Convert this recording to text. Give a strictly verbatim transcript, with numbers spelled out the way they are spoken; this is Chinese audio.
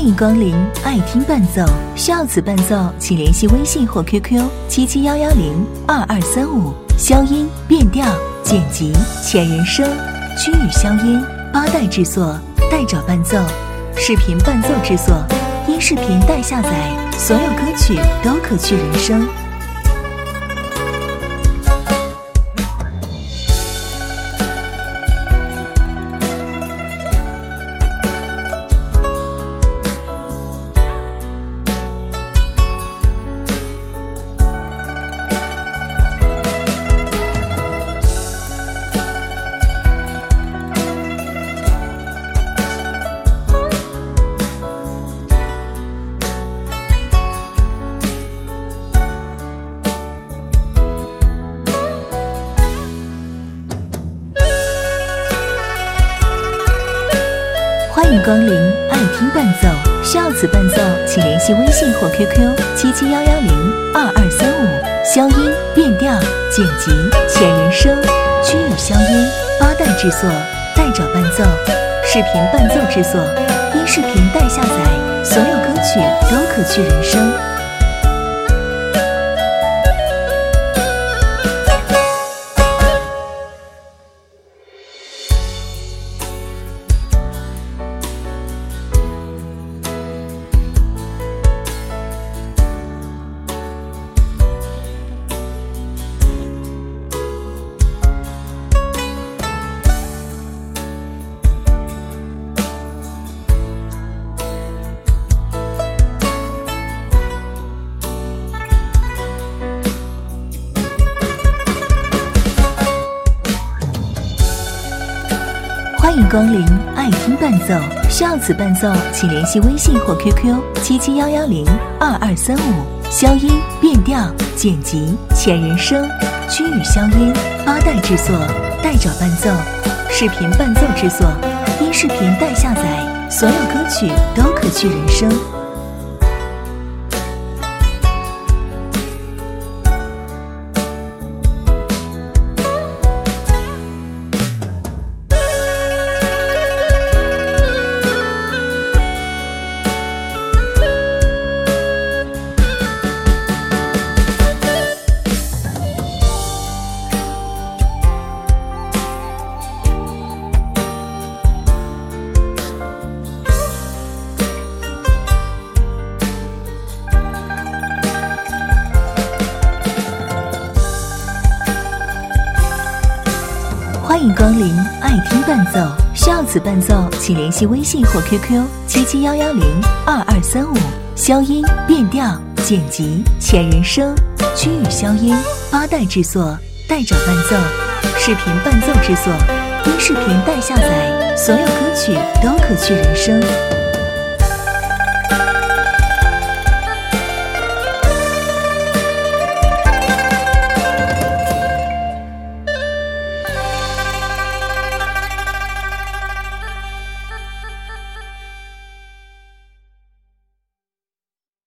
迎光临爱听伴奏，需要此伴奏请联系微信或 Q Q 七七幺幺零二二三五，消音、变调、剪辑、前人声、区域消音，八代制作，代找伴奏，视频伴奏制作，音视频代下载，所有歌曲都可去人声。欢迎光临爱听伴奏，需要此伴奏请联系微信或 Q Q 七七幺幺零二二三五，消音、变调、剪辑、前人声、区域消音，八代制作，代找伴奏，视频伴奏制作，音视频代下载，所有歌曲都可去人声。欢迎光临爱听伴奏，需要此伴奏请联系微信或 Q Q 七七幺幺零二二三五，消音、变调、剪辑、前人声、区域消音，八代制作，代找伴奏，视频伴奏制作，音视频代下载，所有歌曲都可去人声。欢迎光临爱听伴奏，需要此伴奏请联系微信或 Q Q 七七幺幺零二二三五，消音、变调、剪辑、前人声、区域消音，八代制作，代找伴奏，视频伴奏制作，音视频代下载，所有歌曲都可去人声。